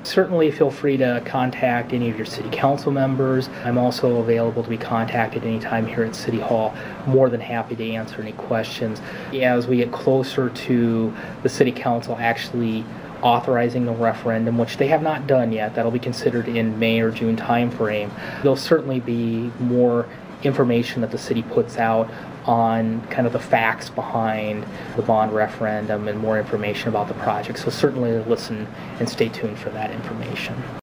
Certainly feel free to contact any of your city council members. I'm also available to be contacted anytime here at City Hall. More than happy to answer any questions. As we get closer to the city council actually authorizing the referendum, which they have not done yet, that'll be considered in May or June timeframe, there'll certainly be more information that the city puts out on kind of the facts behind the bond referendum and more information about the project. So certainly listen and stay tuned for that information.